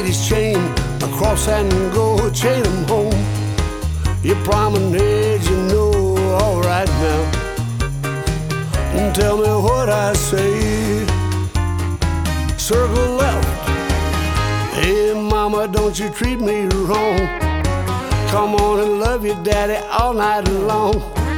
lady's chain across and go, chain 'em home. You promenade, you know, all right now. And tell me what I say. Circle left. Hey, mama, don't you treat me wrong. Come on and love your daddy all night long.